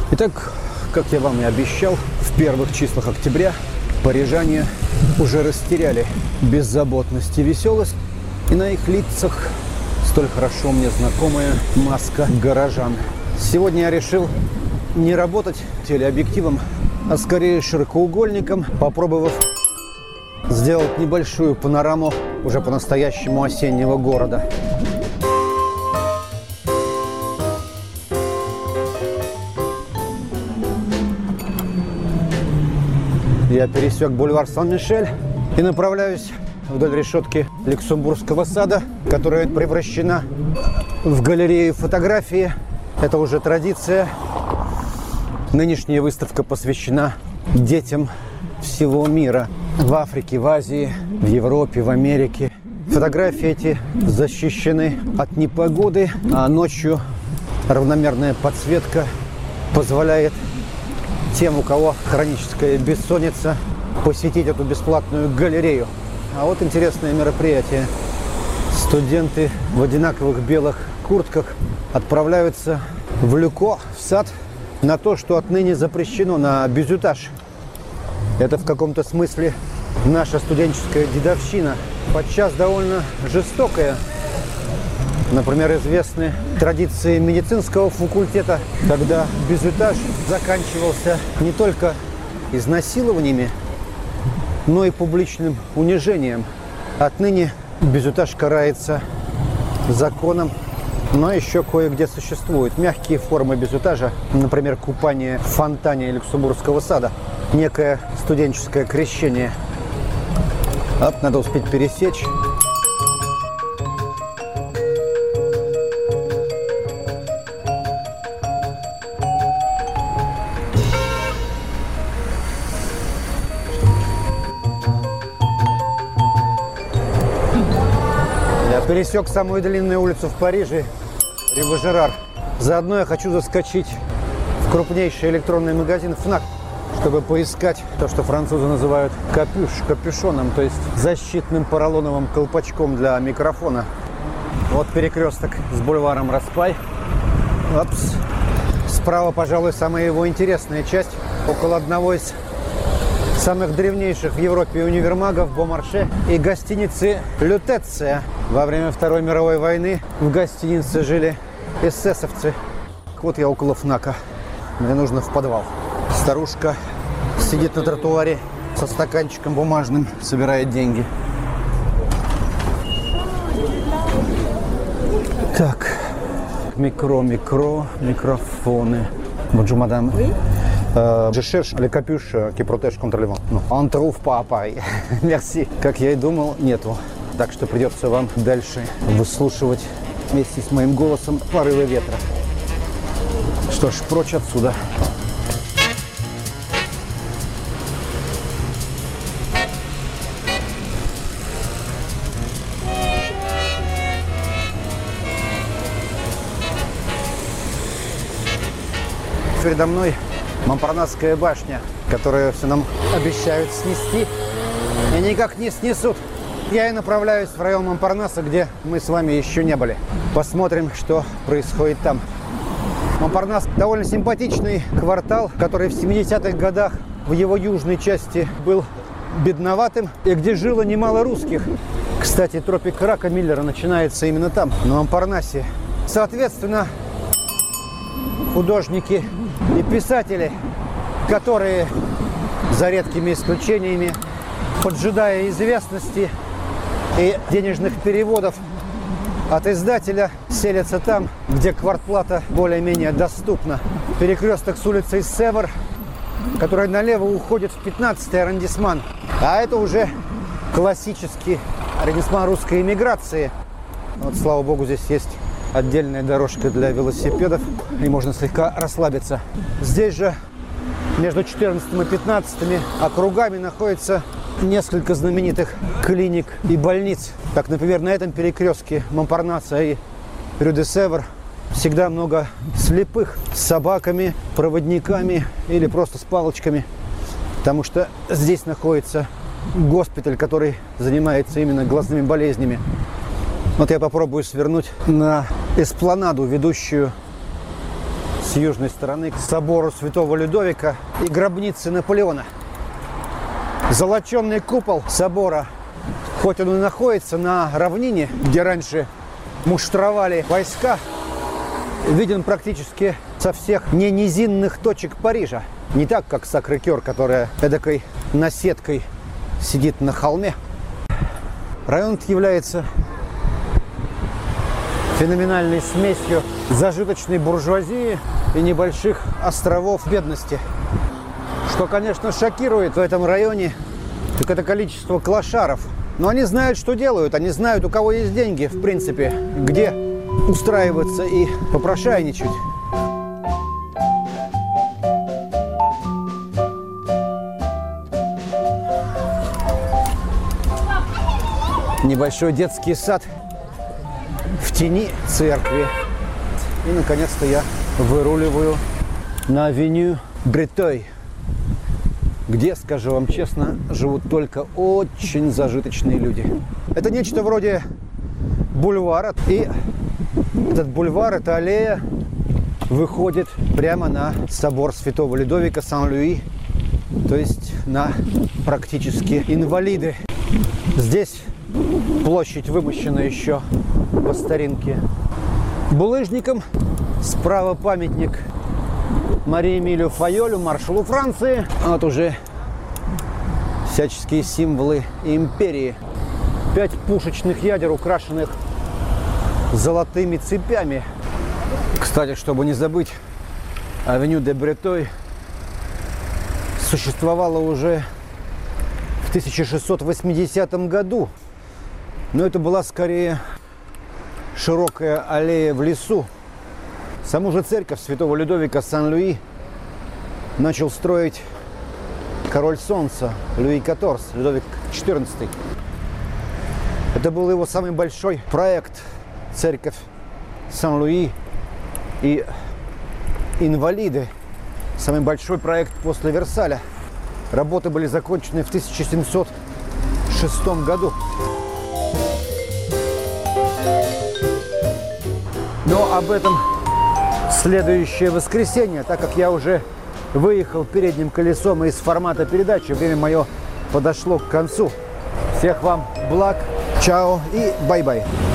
Итак, как я вам и обещал, в первых числах октября парижане уже растеряли беззаботность и веселость, и на их лицах столь хорошо мне знакомая маска горожан. Сегодня я решил не работать телеобъективом, а скорее широкоугольником, попробовав сделать небольшую панораму уже по-настоящему осеннего города. Я пересек бульвар Сан-Мишель и направляюсь вдоль решетки Люксембургского сада, которая превращена в галерею фотографии. Это уже традиция. Нынешняя выставка посвящена детям всего мира. В Африке, в Азии, в Европе, в Америке. Фотографии эти защищены от непогоды, а ночью равномерная подсветка позволяет тем, у кого хроническая бессонница, посетить эту бесплатную галерею. А вот интересное мероприятие. Студенты в одинаковых белых куртках отправляются в Люко, в сад, на то, что отныне запрещено, на бизютаж. Это в каком-то смысле наша студенческая дедовщина, подчас довольно жестокая. Например, известны традиции медицинского факультета, когда бизютаж заканчивался не только изнасилованиями, но и публичным унижением. Отныне бизютаж карается законом, но еще кое-где существуют мягкие формы бизютажа, например, купание в фонтане Люксембургского сада, некое студенческое крещение. Надо успеть пересечь. Пересек самую длинную улицу в Париже, Рю-Важерар. Заодно я хочу заскочить в крупнейший электронный магазин Fnac, чтобы поискать то, что французы называют капюшоном, то есть защитным поролоновым колпачком для микрофона. Вот перекресток с бульваром Распай. Опс. Справа, пожалуй, самая его интересная часть, около одного из самых древнейших в Европе универмагов Бомарше и гостиницы Лютеция. Во время Второй мировой войны в гостинице жили эсэсовцы. Вот я около Фнака. Мне нужно в подвал. Старушка сидит на тротуаре со стаканчиком бумажным, собирает деньги. Так, микрофоны. Bonjour, madame. Je cherche les capuches qui protègent contre le vent. On trouve pas à Paris. Merci. Как я и думал, нету. Так что придется вам дальше выслушивать вместе с моим голосом порывы ветра. Что ж, прочь отсюда. Передо мной Монпарнасская башня, которую все нам обещают снести и никак не снесут. Я и направляюсь в район Монпарнаса, где мы с вами еще не были. Посмотрим, что происходит там. Монпарнас довольно симпатичный квартал, который в 70-х годах в его южной части был бедноватым и где жило немало русских. Кстати, тропик рака Миллера начинается именно там, на Монпарнасе. Соответственно, художники и писатели, которые, за редкими исключениями, поджидая известности и денежных переводов от издателя, селятся там, где квартплата более-менее доступна. Перекресток с улицей Севр, которая налево уходит в 15-й аррondissement. А это уже классический аррondissement русской эмиграции. Вот, слава богу, здесь есть отдельная дорожка для велосипедов, и можно слегка расслабиться. Здесь же между 14 и 15 округами находится несколько знаменитых клиник и больниц. Так, например, на этом перекрестке Монпарнаса и Рю-де-Севр всегда много слепых с собаками, проводниками или просто с палочками, потому что здесь находится госпиталь, который занимается именно глазными болезнями. Вот я попробую свернуть на эспланаду, ведущую с южной стороны к собору Святого Людовика и гробнице Наполеона. Золоченый купол собора, хоть он и находится на равнине, где раньше муштровали войска, виден практически со всех ненизинных точек Парижа. Не так, как Сакрэ-Кёр, которая эдакой наседкой сидит на холме. Район является феноменальной смесью зажиточной буржуазии и небольших островов бедности. Что, конечно, шокирует в этом районе, так это количество клошаров. Но они знают, что делают, они знают, у кого есть деньги, в принципе, где устраиваться и попрошайничать. Небольшой детский сад в тени церкви. И, наконец-то, я выруливаю на авеню Бретой, где, скажу вам честно, живут только очень зажиточные люди. Это нечто вроде бульвара. И этот бульвар, эта аллея выходит прямо на собор Святого Людовика Сан-Луи, то есть на практически инвалиды. Здесь площадь вымощена еще по старинке булыжником. Справа памятник Марии Эмилию Файолю, маршалу Франции. А вот уже всяческие символы империи. 5 пушечных ядер, украшенных золотыми цепями. Кстати, чтобы не забыть, авеню де Бретой существовала уже в 1680 году. Но это была скорее широкая аллея в лесу. Саму же церковь Святого Людовика Сан-Луи начал строить король солнца Луи XIV, Людовик XIV. Это был его самый большой проект, церковь Сан-Луи и инвалиды. Самый большой проект после Версаля. Работы были закончены в 1706 году. Но об этом в следующее воскресенье, так как я уже выехал передним колесом из формата передачи, время мое подошло к концу. Всех вам благ, чао и бай-бай.